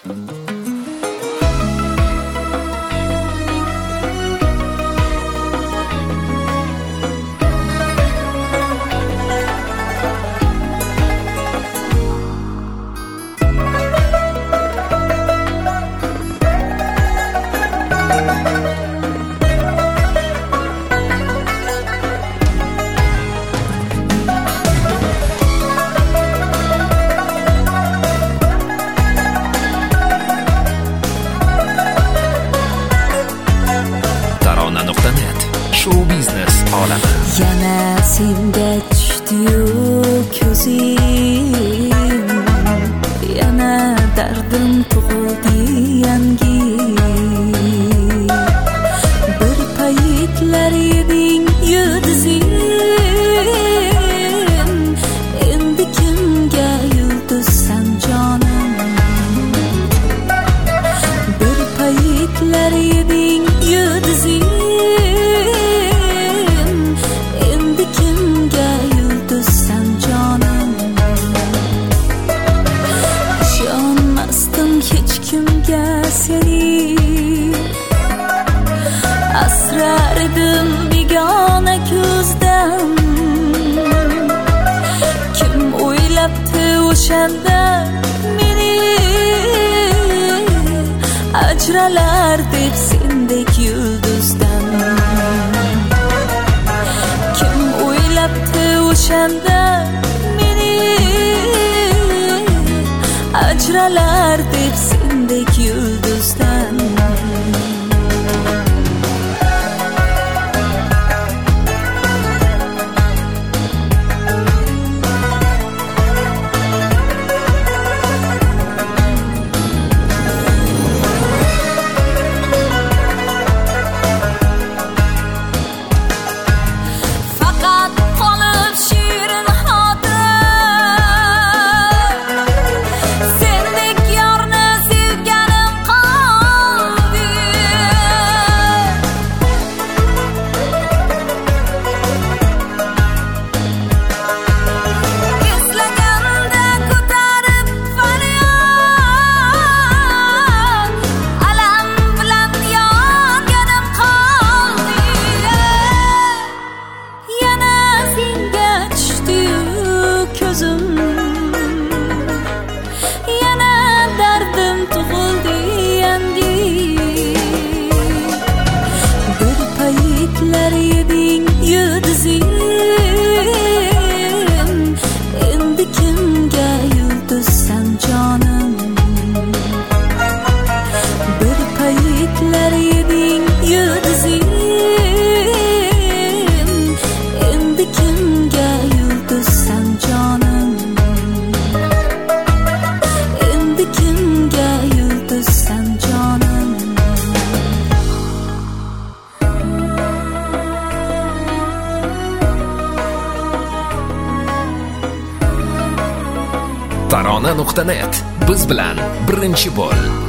Showbiznes olami. Yana senga tushdi-yu ko'zim, yana dardim tug'ildi yangi. Bir paytlar eding yulduzim, endi kimga yulduzsan jonim? Bir paytlar eding yulduzim, asrardim begona ko'zdan. Kim o'ylabdi o'shanda meni ajralar deb sendek yulduzdan? Kim o'ylabdi o'shanda meni ajralar deb sendek yulduzdan? Tarona.net biz bilan birinchi bo'l.